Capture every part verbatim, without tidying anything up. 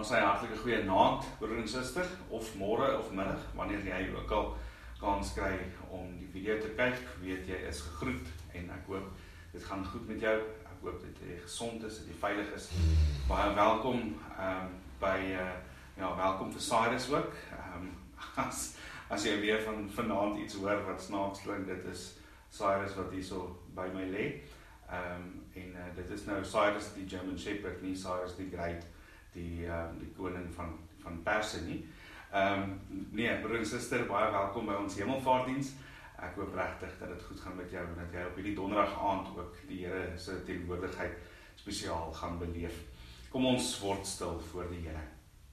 Ons sê hartelike goeie naand, broer en suster, of môre of middag, wanneer jy ook al kans kry om die video te kyk, weet jy is gegroet en ek hoop dit gaan goed met jou. Ek hoop dat jy gesond is, dat jy veilig is. Baie welkom um, by uh, ja, welkom vir Cyrus ook. Um, as as jy weer van vanaand iets hoor wat snaaks klink, dit is Cyrus wat hier so by my lê. Um, en uh, dit is nou Cyrus die German Shepherd, nie Cyrus die Great, die um, die koning van van Perse nie. Um, nee, broer en suster, baie welkom by ons hemelvaartdiens. Ek hoop regtig dat dit goed gaan met jou en dat jy op hierdie donderdag aand ook die Here se teenwoordigheid spesiaal gaan beleef. Kom ons word stil voor die Here.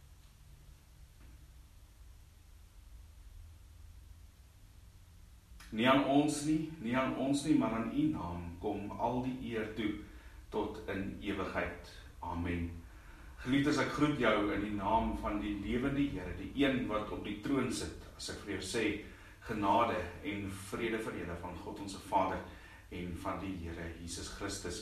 Nie aan ons nie, nie aan ons nie, maar aan U naam kom al die eer toe tot in ewigheid. Amen. Geliefdes, ek groet jou in die naam van die lewende Here, die een wat op die troon sit, as ek vir jou sê, genade en vrede vir julle van God ons Vader en van die Here Jesus Christus.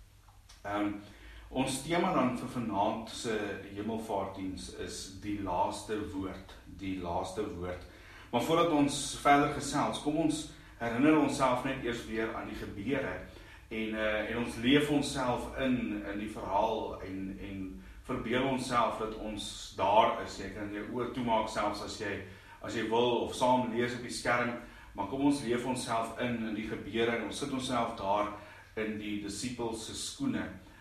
Um, ons tema dan vir vanaand se hemelvaartdiens is die laaste woord, die laaste woord. Maar voordat ons verder gesels, kom ons herinner onsself net eers weer aan die gebeure en, uh, en ons leef onsself in, in die verhaal en, en verbeel onsself dat ons daar is. Jy kan jou oor toemaak selfs as jy, as jy wil of saam lees op die skerm, maar kom ons leef onsself in, in die gebeure en ons sit onsself daar in die disippels se skoene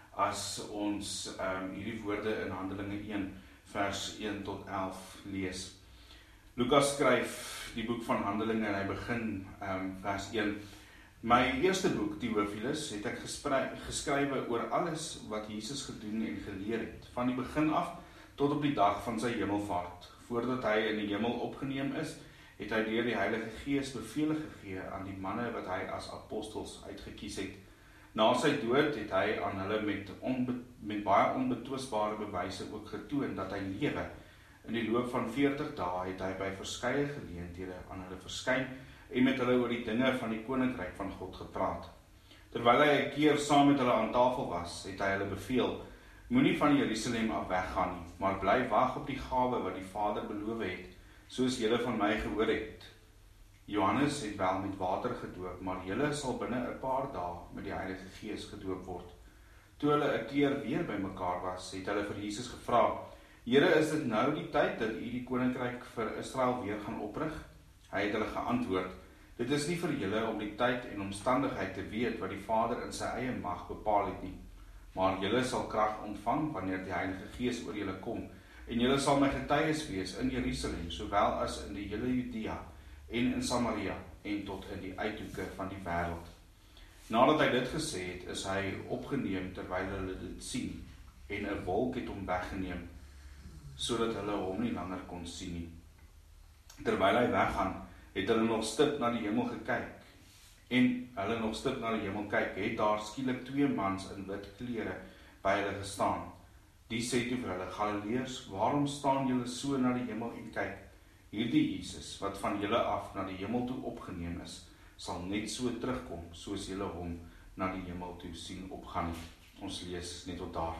as ons um, hierdie woorde in Handelinge een vers een tot elf lees. Lukas skryf die boek van Handelinge en hy begin um, vers een. My eerste boek, Theophilus, het ek geskrywe oor alles wat Jesus gedoen en geleer het, van die begin af tot op die dag van sy hemelvaart. Voordat hy in die hemel opgeneem is, het hy deur die Heilige Gees bevele gegee aan die manne wat hy as apostels uitgekies het. Na sy dood het hy aan hulle met, onbe, met baie onbetwisbare bewyse ook getoon dat hy lewe. In die loop van veertig dae het hy by verskeie geleenthede aan hulle verskyn en met hulle oor die dinge van die koninkryk van God gepraat. Terwyl hy 'n keer saam met hulle aan tafel was, het hy hulle beveel: Moenie van Jerusalem af weggaan nie, maar bly wag op die gawe wat die Vader beloof het, soos julle van my gehoor het. Johannes het wel met water gedoop, maar julle sal binne 'n paar dae met die Heilige Gees gedoop word. Toe hulle 'n keer weer bymekaar was, het hulle vir Jesus gevra: Here, is dit nou die tyd dat U die koninkryk vir Israel weer gaan oprig? Hy het hulle geantwoord: Dit is nie vir julle om die tyd en omstandigheid te weet wat die Vader in sy eie mag bepaal het nie, maar julle sal krag ontvang wanneer die Heilige Gees oor julle kom, en julle sal my getuies wees in Jerusalem, sowel as in die hele Judea en in Samaria en tot in die uithoeke van die wêreld. Nadat hy dit gesê het, is hy opgeneem terwyl hulle dit sien, en 'n wolk het hom weggeneem, sodat hulle hom nie langer kon sien nie. Terwyl hy weggaan, het hulle nog stip na die hemel gekyk. En hulle nog stip na die hemel kyk, het daar skielik twee mans in wit klere by hulle gestaan. Die sê toe vir hulle: Galileërs, waarom staan julle so na die hemel en kyk? Hierdie Jesus, wat van julle af na die hemel toe opgeneem is, sal net so terugkom, soos julle hom na die hemel toe sien opgaan. Ons lees net tot daar.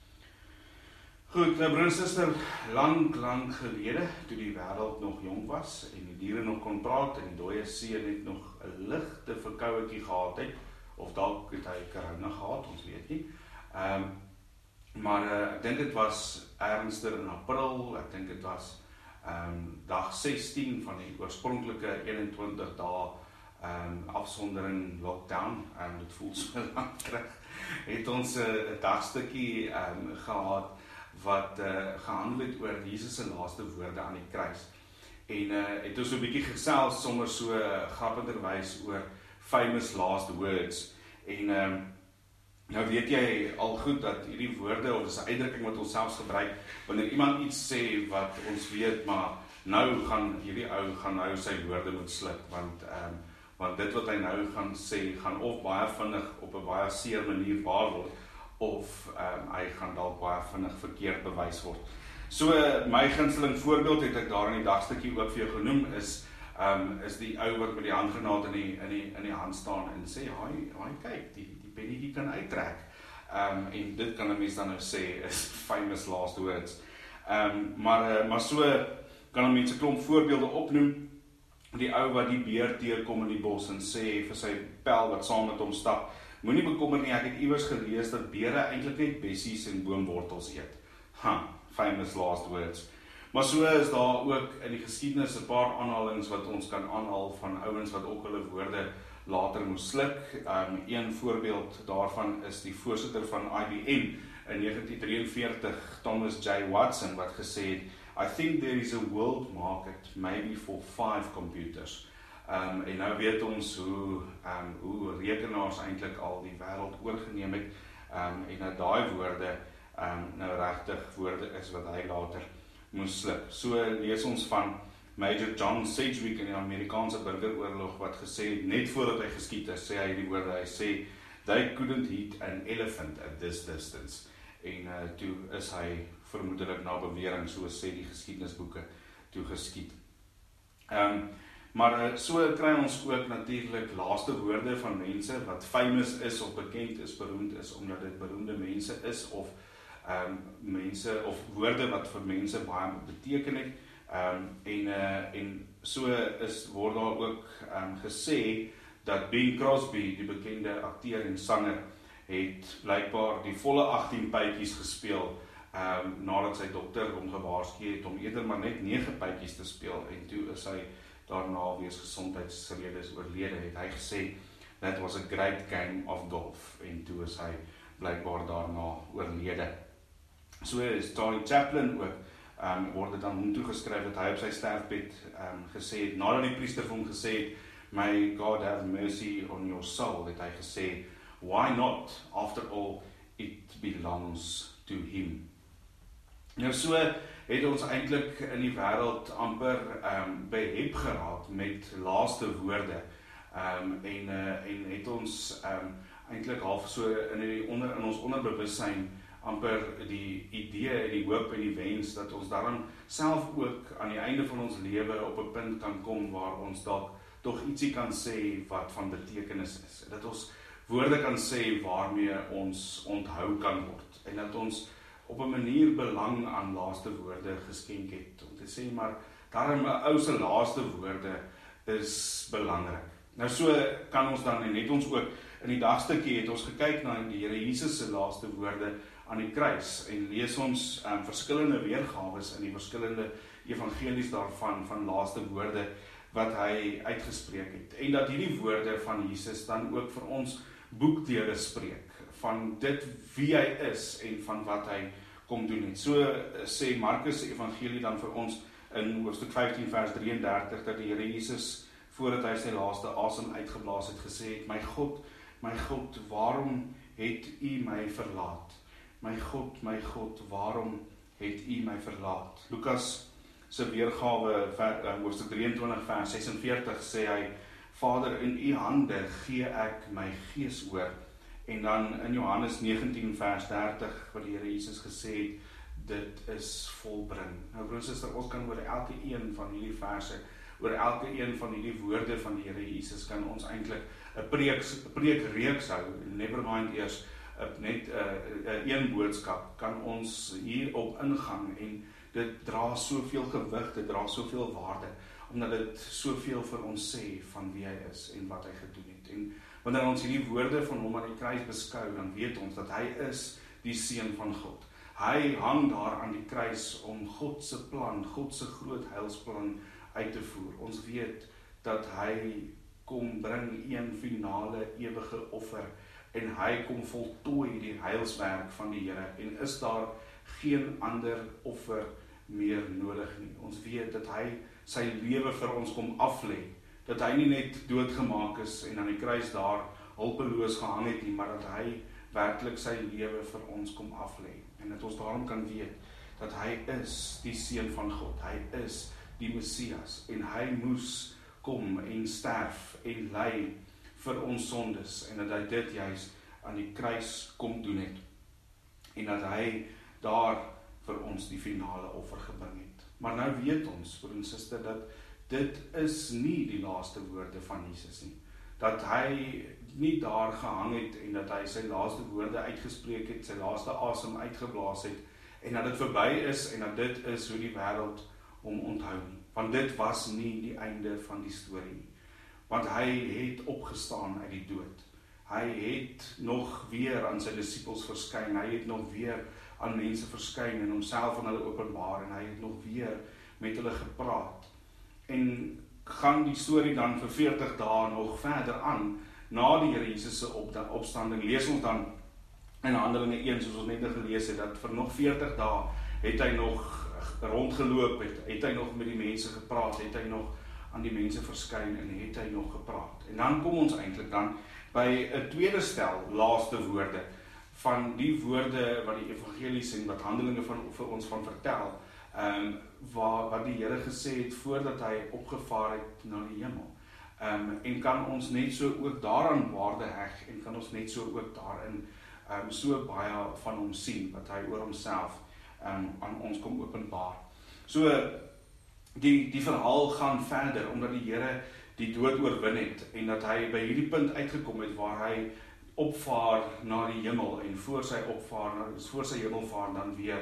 Goed, nou broer en suster, lang, lang gelede, toe die wêreld nog jong was, en die diere nog kon praat, en die dooie see net nog 'n ligte verkouetjie gehad het, of dalk het hy corona gehad, ons weet nie. Um, maar uh, ek dink dit was ernstig in April, ek dink dit was um, dag sestien van die oorspronklike eenentwintig dae um, afsondering lockdown, en um, dit voel so lang terug, het ons 'n uh, dagstukkie um, gehad, wat uh, gehandel het oor Jesus se laaste woorde aan die kruis. En uh, het ons so 'n bietjie gesels sommer so uh, grappigerwys oor famous last words. En um, nou weet jy al goed dat hierdie woorde, of is 'n uitdrukking wat ons selfs gebruik, wanneer iemand iets sê wat ons weet, maar nou gaan hierdie ou gaan nou sy woorde moet sluk, want um, want dit wat hy nou gaan sê, gaan of baie vinnig op 'n baie seer manier waar word, of um, hy gaan dalk baie vinnig verkeerd bewys word. So, my gunsteling voorbeeld het ek daar in die dagstukkie ook vir jou genoem, is, um, is die ou wat met die handgranaat in die, in die, in die hand staan en sê, haai, haai kyk, die, die pennetjie kan uittrek. Um, en dit kan 'n mens dan nou sê, is famous last words. Um, maar, uh, maar so kan mense 'n klomp voorbeelde opnoem. Die ou wat die beer teerkom in die bos en sê vir sy pel wat saam met hom stap, moenie bekommer nie, ek het iewers gelees dat beere eintlik net bessies en boomwortels eet. Ha, famous last words. Maar so is daar ook in die geskiedenis 'n paar aanhalings wat ons kan aanhaal van ouens wat ook hulle woorde later moes sluk. Um, een voorbeeld daarvan is die voorsitter van I B M in negentien drieënveertig, Thomas J. Watson, wat gesê het, I think there is a world market maybe for five computers. Um, en nou weet ons hoe, um, hoe rekenaars eintlik al die wêreld oorgeneem het, um, en nou daai woorde um, nou regtig woorde is wat hy later moes sluk. So lees ons van Major John Sedgwick in die Amerikaanse burgeroorlog wat gesê het, net voordat hy geskiet is, sê hy die woorde, hy sê, they couldn't hit an elephant at this distance. En uh, toe is hy vermoedelik na bewering, so sê die geskiedenisboeke, toe geskiet. Um, maar uh, so kry ons ook natuurlik laaste woorde van mense wat famous is of bekend is, beroemd is, omdat dit beroemde mense is, of um, mense, of woorde wat vir mense baie beteken het. Um, en, uh, en so is, word daar ook um, gesê, dat Bing Crosby, die bekende akteur en sanger, het blykbaar die volle agttien pypies gespeel, um, nadat sy dokter hom gewaarsku het om eerder maar net nege pypies te speel, en toe is hy daarna wees gesondheidsredes oorlede, het hy gesê, that was a great game of golf, en toe is hy blykbaar daarna oorlede. So is Charlie Chaplin ook, um, word dit aan hom toegeskryf, dat hy op sy sterfbed um, gesê het, nadat die priester vir hom gesê het, may God have mercy on your soul, het hy gesê, why not? After all, it belongs to him. Nou so het ons eintlik in die wêreld amper um, behep geraak met laaste woorde, um, en, uh, en het ons um, eintlik half so in, die onder, in ons onderbewussyn amper die idee en die hoop en die wens dat ons daarom self ook aan die einde van ons lewe op 'n punt kan kom waar ons dalk tog ietsie kan sê wat van betekenis is. Dat ons woorde kan sê waarmee ons onthou kan word. En dat ons op 'n manier belang aan laaste woorde geskenk het. Om te sê, maar daarom 'n ou se laaste woorde is belangrik. Nou so kan ons dan, en het ons ook in die dagstukkie het ons gekyk na die Here Jesus se laaste woorde aan die kruis en lees ons um, verskillende weergawes in die verskillende evangelies daarvan, van laaste woorde wat hy uitgespreek het. En dat hierdie woorde van Jesus dan ook vir ons boekdele spreek, van dit wie hy is en van wat hy kom doen het. So sê Markus evangelie dan vir ons in hoofstuk vyftien vers drie en dertig, dat die Here Jesus, voordat hy sy laaste asem uitgeblaas het, gesê het, my God, my God, waarom het u my verlaat? My God, my God, waarom het u my verlaat? Lukas se weergawe, hoofstuk drieëntwintig vers sesenveertig, sê hy, Vader, in u hande gee ek my gees oor. En dan in Johannes negentien vers dertig, wat die Here Jesus gesê het, dit is volbring. Nou broers en susters, ons kan oor elke een van hierdie verse, oor elke een van hierdie woorde van die Here Jesus, kan ons eintlik 'n preek, preekreeks hou, never mind eers net 'n uh, uh, een boodskap, kan ons hierop ingaan, en dit dra soveel gewig, dit dra soveel waarde, omdat dit soveel vir ons sê van wie hy is en wat hy gedoen het. En wanneer ons hierdie woorde van hom aan die kruis beskou, dan weet ons dat hy is die seun van God. Hy hang daar aan die kruis om God se plan, God se groot heilsplan uit te voer. Ons weet dat hy kom bring een finale ewige offer, en hy kom voltooi die heilswerk van die Here, en is daar geen ander offer meer nodig nie. Ons weet dat hy sy lewe vir ons kom aflê, dat hy nie net doodgemaak is en aan die kruis daar hulpeloos gehang het nie, maar dat hy werklik sy lewe vir ons kom aflê, en dat ons daarom kan weet dat hy is die seun van God, hy is die Messias, en hy moes kom en sterf en ly vir ons sondes, en dat hy dit juist aan die kruis kom doen het, en dat hy daar vir ons die finale offer gebring het. Maar nou weet ons, broer en suster, dat dit is nie die laaste woorde van Jesus nie, dat hy nie daar gehang het, en dat hy sy laaste woorde uitgespreek het, sy laaste asem uitgeblaas het, en dat dit verby is, en dat dit is hoe die wêreld hom onthou nie. Want dit was nie die einde van die storie nie. Want hy het opgestaan uit die dood. Hy het nog weer aan sy disippels verskyn, hy het nog weer aan mense verskyn en homself aan hulle openbaar, en hy het nog weer met hulle gepraat. En gaan die storie dan vir veertig dae nog verder aan, na die Here Jesus se opstanding. Lees ons dan in Handelinge een, soos ons net gelees het, dat vir nog veertig dae het hy nog rondgeloop, het, het hy nog met die mense gepraat, het hy nog aan die mense verskyn en het hy nog gepraat. En dan kom ons eintlik dan by 'n tweede stel laaste woorde van die woorde wat die evangelies en wat Handelinge van vir ons van vertel, um, waar, wat die Here gesê het voordat hy opgevaar het na die hemel. Um, en kan ons net so ook daaraan waarde heg en kan ons net so ook daarin um, so baie van hom sien, wat hy oor homself um, aan ons kom openbaar. So die, die verhaal gaan verder, omdat die Here die dood oorwin het, en dat hy by hierdie punt uitgekom het, waar hy opvaar na die hemel, en voor sy opvaar, voor sy hemelvaar dan weer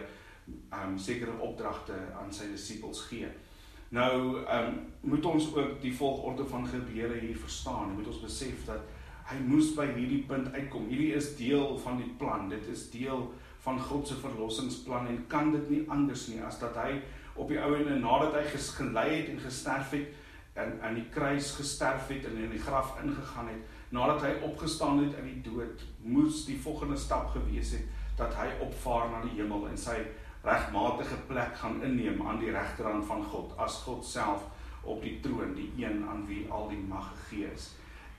um, sekere opdragte aan sy disippels gee. Nou, um, moet ons ook die volgorde van gebeure hier verstaan, moet ons besef dat hy moes by hierdie punt uitkom. Hierdie is deel van die plan, dit is deel van God se verlossingsplan, en kan dit nie anders nie, as dat hy op die ouene, nadat hy gelei het en gesterf het, en aan die kruis gesterf het, en in die graf ingegaan het, nadat hy opgestaan het in die dood, moes die volgende stap gewees het, dat hy opvaar na die hemel, en sy regmatige plek gaan inneem aan die regterhand van God, as God self op die troon, die een aan wie al die mag gegee is.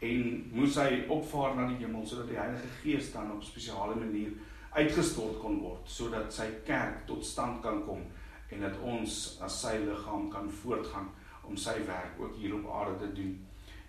En moes hy opvaar na die hemel, sodat die Heilige Gees dan op spesiale manier uitgestort kon word, sodat sy kerk tot stand kan kom, en dat ons as sy liggaam kan voortgaan, om sy werk ook hier op aarde te doen.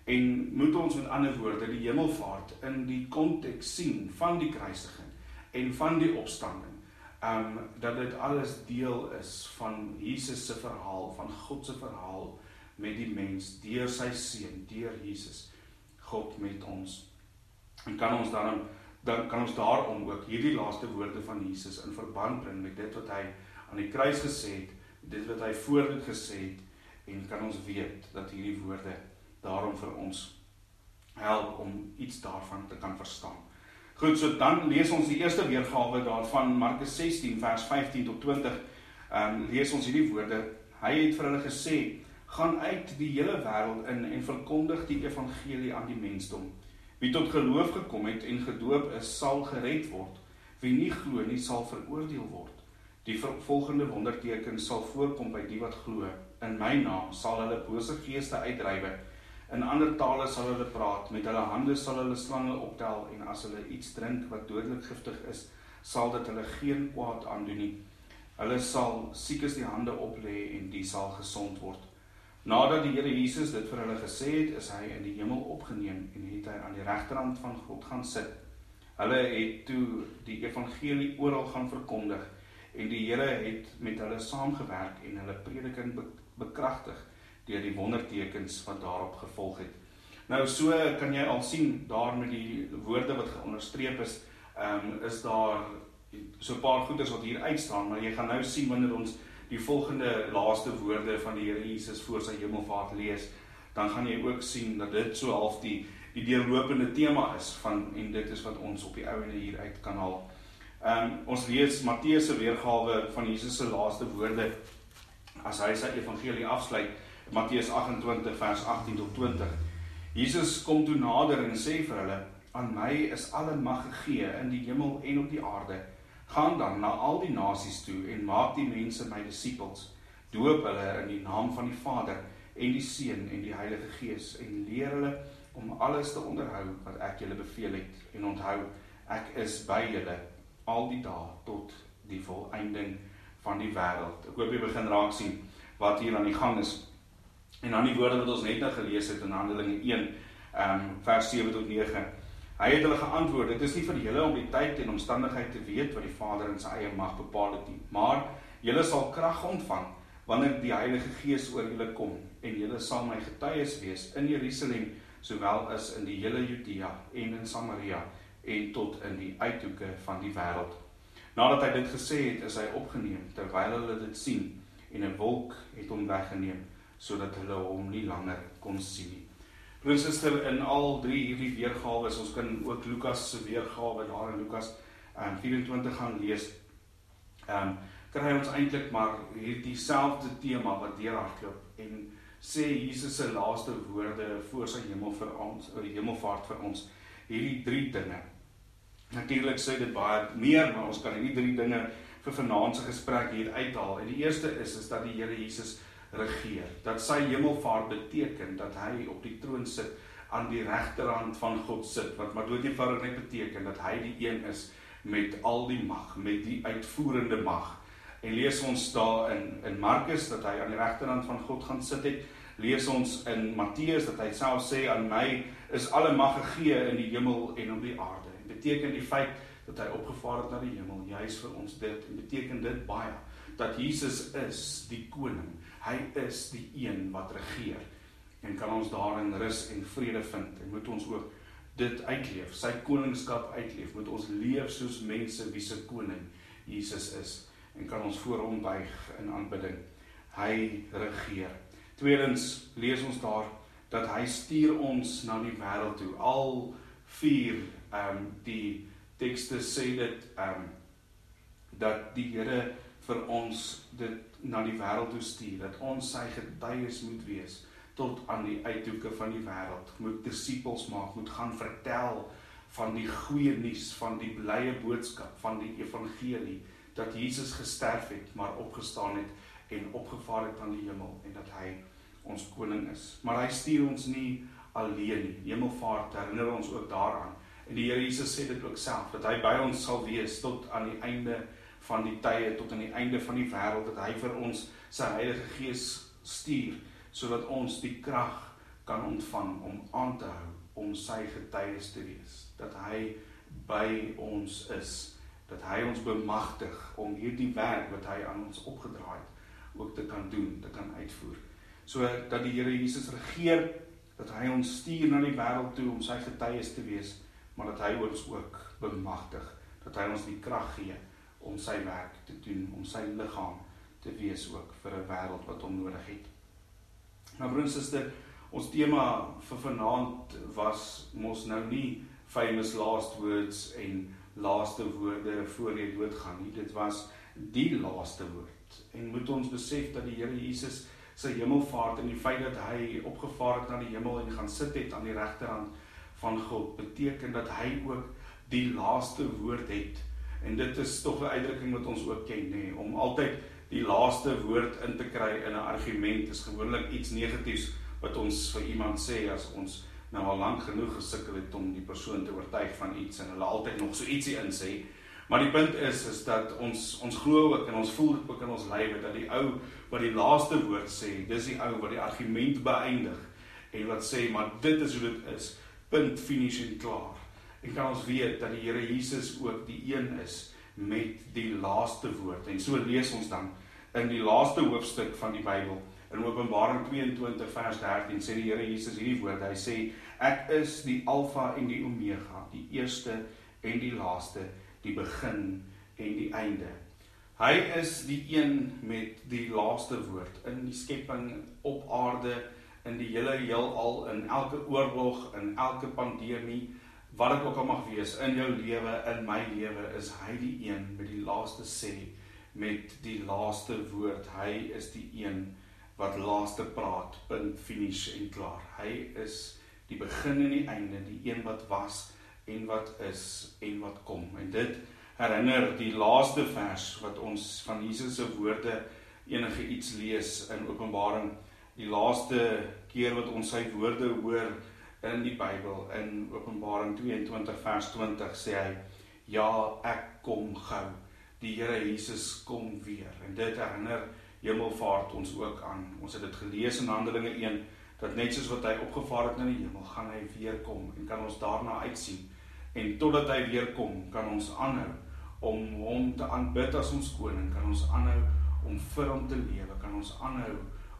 En moet ons met ander woorde die hemelvaart in die konteks sien van die kruisiging, en van die opstanding, Um, dat dit alles deel is van Jesus se verhaal, van God se verhaal met die mens, deur sy seun, deur Jesus, God met ons. En kan ons daarom, dan kan ons daarom ook hierdie laaste woorde van Jesus in verband bring met dit wat hy aan die kruis gesê het, dit wat hy voor dit gesê het, en kan ons weet dat hierdie woorde daarom vir ons help om iets daarvan te kan verstaan. Goed, so dan lees ons die eerste weergawe daarvan, Markus sestien, vers vyftien tot twintig, um, lees ons hierdie woorde. Hy het vir hulle gesê, gaan uit die hele wêreld in en verkondig die evangelie aan die mensdom. Wie tot geloof gekom het en gedoop is, sal gered word. Wie nie glo nie, sal veroordeel word. Die volgende wonderteken sal voorkom by die wat glo. In my naam sal hulle bose geeste uitdrywe. In ander tale sal hulle praat, met hulle hande sal hulle slange optel, en as hulle iets drink wat dodelik giftig is, sal dit hulle geen kwaad aandoen nie. Hulle sal siekes die hande oplê, en die sal gesond word. Nadat die Here Jesus dit vir hulle gesê het, is hy in die hemel opgeneem, en het hy aan die regterhand van God gaan sit. Hulle het toe die evangelie oral gaan verkondig, en die Here het met hulle saamgewerk, en hulle prediking bekragtig, deur die wondertekens wat daarop gevolg het. Nou so kan jy al sien, daar met die woorde wat geonderstreep is, um, is daar so 'n paar goeders wat hier uitstaan, maar jy gaan nou sien wanneer ons die volgende laaste woorde van die Here Jesus voor sy hemelvaart lees, dan gaan jy ook sien dat dit so half die, die deurlopende tema is, van, en dit is wat ons op die ouene hier uit kan haal. Um, ons lees Matteus se weergawe van Jesus se laaste woorde, as hy sy evangelie afsluit, Matteus agt-en-twintig vers agttien tot twintig. Jesus kom toe nader en sê vir hulle, aan my is alle mag gegee in die hemel en op die aarde. Gaan dan na al die nasies toe en maak die mense my disippels. Doop hulle in die naam van die Vader en die Seun en die Heilige Gees, en leer hulle om alles te onderhou wat ek julle beveel het. En onthou, ek is by julle al die dae tot die volëinding van die wêreld. Ek hoop jy begin raak sien wat hier aan die gang is. En dan die woorde wat ons net nou gelees het in Handelinge een, um, vers sewe tot nege. Hy het hulle geantwoord, dit is nie vir julle om die tyd en omstandigheid te weet wat die Vader in sy eie mag bepaal het nie, maar julle sal krag ontvang wanneer die Heilige Gees oor julle kom, en julle sal my getuies wees in Jerusalem, sowel as in die hele Judea en in Samaria, en tot in die uithoeke van die wêreld. Nadat hy dit gesê het, is hy opgeneem, terwyl hulle dit sien, en 'n wolk het hom weggeneem, sodat hulle hom nie langer kon sien nie. Broer en suster, in al drie hierdie weergawe, ons kan ook Lukas se weergawe daar in Lukas um, vyf-en-twintig gaan lees, um, kry ons eintlik maar hierdie selfde tema wat deurhardloop en sê Jesus se laaste woorde voor sy hemel vir ons, hemelvaart vir ons, hierdie drie dinge. Natuurlik sê dit baie meer, maar ons kan hierdie drie dinge vir vanaand se gesprek hier uithaal. En die eerste is, is dat die Here Jesus regeer. Dat sy hemelvaart beteken dat hy op die troon sit, aan die regterhand van God sit, wat maar doodeenvoudig net beteken dat hy die een is met al die mag, met die uitvoerende mag. En lees ons daar in, in Markus, dat hy aan die regterhand van God gaan sit het, lees ons in Matteus, dat hy self sê, aan my is alle mag gegee in die hemel en op die aarde. En beteken die feit dat hy opgevaar het na die hemel, juis vir ons dit, en beteken dit baie, dat Jesus is die koning, hy is die een wat regeer, en kan ons daarin rus en vrede vind, en moet ons ook dit uitleef, sy koningskap uitleef, moet ons leef soos mense wie se koning Jesus is, en kan ons voor hom buig in aanbidding, hy regeer. Tweedens lees ons daar, dat hy stuur ons na die wêreld toe, al vier um, die tekste sê dit, um, dat die Here vir ons dit na die wêreld toe stuur, dat ons sy getuies moet wees, tot aan die uithoeke van die wêreld, moet disippels maak, moet gaan vertel van die goeie nuus, van die blye boodskap, van die evangelie, dat Jesus gesterf het, maar opgestaan het, en opgevaar het aan die hemel, en dat hy ons koning is. Maar hy stuur ons nie alleen nie, hemelvaart herinner ons ook daaraan, en die Here Jesus sê dit ook self, dat hy by ons sal wees, tot aan die einde van die tye, tot aan die einde van die wêreld, dat hy vir ons sy Heilige Gees stuur, sodat ons die krag kan ontvang om aan te hou, om sy getuies te wees, dat hy by ons is, dat hy ons bemagtig om hierdie werk wat hy aan ons opgedraai het, ook te kan doen, te kan uitvoer. So dat die Here Jesus regeer, dat hy ons stuur na die wêreld toe om sy getuies te wees, maar dat hy ons ook bemagtig, dat hy ons die krag gee om sy werk te doen, om sy liggaam te wees ook vir 'n wêreld wat hom nodig het. Nou broer en suster, ons tema vir vanaand was mos nou nie famous last words en laaste woorde voor jy doodgaan nie, dit was die laaste woord. En moet ons besef dat die Here Jesus sy hemelvaart en die feit dat hy opgevaar het na die hemel en gaan sit het aan die regterhand van God, beteken dat hy ook die laaste woord het. En dit is tog 'n uitdrukking wat ons ook ken, nee, om altyd die laaste woord in te kry in 'n argument is gewoonlik iets negatiefs wat ons vir iemand sê as ons nou al lank genoeg gesukkel het om die persoon te oortuig van iets en hulle altyd nog so ietsie in sê. Maar die punt is, is dat ons, ons glo ook en ons voel dit ook in ons lywe, dat die ou wat die laaste woord sê, dis die ou wat die argument beëindig en wat sê, maar dit is hoe dit is, punt, finish en klaar. En kan ons weet dat die Here Jesus ook die een is met die laaste woord. En so lees ons dan in die laaste hoofstuk van die Bybel, in Openbaring tweeëntwintig vers dertien, sê die Here Jesus hierdie woorde, hy sê, ek is die Alfa en die Omega, die eerste en die laaste, die begin en die einde. Hy is die een met die laaste woord, in die skepping, op aarde, in die hele heelal, in elke oorlog, in elke pandemie, wat ek ook al mag wees, in jou lewe, in my lewe, is hy die een met die laaste sê, met die laaste woord. Hy is die een wat laaste praat, punt, finish en klaar. Hy is die begin en die einde, die een wat was en wat is en wat kom. En dit herinner die laaste vers wat ons van Jesus se woorde enige iets lees in Openbaring, die laaste keer wat ons sy woorde hoor in die Bybel, in Openbaring tweeëntwintig vers twintig, sê hy, ja, ek kom gou. Die Here Jesus kom weer. En dit herinner hemelvaart ons ook aan. Ons het dit gelees in Handelinge een, dat net soos wat hy opgevaar het na die hemel, gaan hy weer kom en kan ons daarna uitsien. En totdat hy weer kom, kan ons aanhou om hom te aanbid as ons koning, kan ons aanhou om vir hom te lewe, kan ons aanhou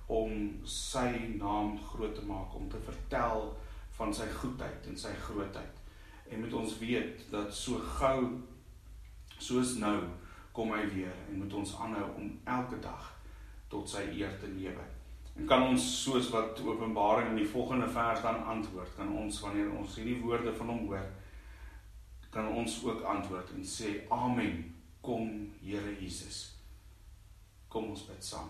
om sy naam groot te maak, om te vertel van sy goedheid en sy grootheid. En moet ons weet dat so gou soos nou, kom hy weer en moet ons aanhou om elke dag tot sy eer te lewe. En kan ons, soos wat Openbaring in die volgende vers dan antwoord, kan ons, wanneer ons hierdie woorde van hom hoor, kan ons ook antwoord en sê, Amen, kom Here Jesus. Kom ons bid saam.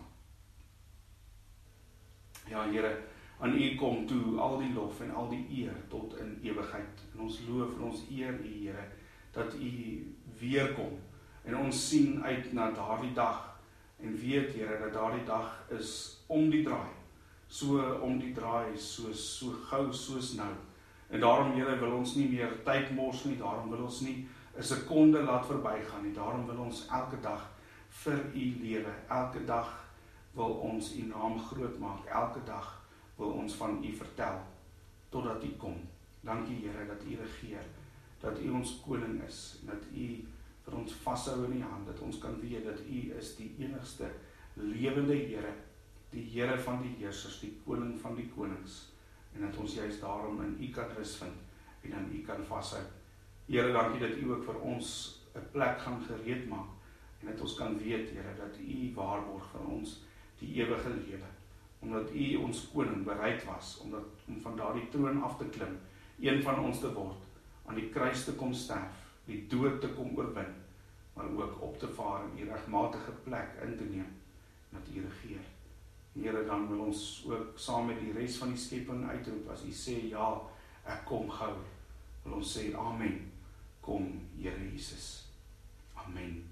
Ja, Here, aan U kom toe al die lof en al die eer tot in ewigheid. En ons loof en ons eer U, Here, dat U weer kom. En ons sien uit na daardie dag en weet, Here, dat daardie dag is om die draai. So om die draai, so, so gou soos nou. En daarom, Here, wil ons nie meer tyd mors nie, daarom wil ons nie 'n sekonde laat verbygaan nie. Daarom wil ons elke dag vir U lewe. Elke dag wil ons U naam groot maak. Elke dag wil ons van U vertel totdat U kom. Dankie, Here, dat U regeer, dat U ons koning is, en dat U vir ons vashou in die hand, dat ons kan weet dat U is die enigste lewende Here, die Here van die heersers, die koning van die konings, en dat ons juist daarom in U kan rus vind en aan U kan vashou. Here, dankie dat U ook vir ons 'n plek gaan gereed maak en dat ons kan weet, Here, dat U waarborg vir ons die ewige lewe, omdat U ons koning bereid was omdat, om van daardie troon af te klim, een van ons te word, aan die kruis te kom sterf, die dood te kom oorwin, maar ook op te vaar en U regmatige plek in te neem, dat U regeer. Here, dan wil ons ook saam met die res van die skepping uitroep, as U sê, ja, ek kom gou, wil ons sê, Amen, kom Here Jesus. Amen.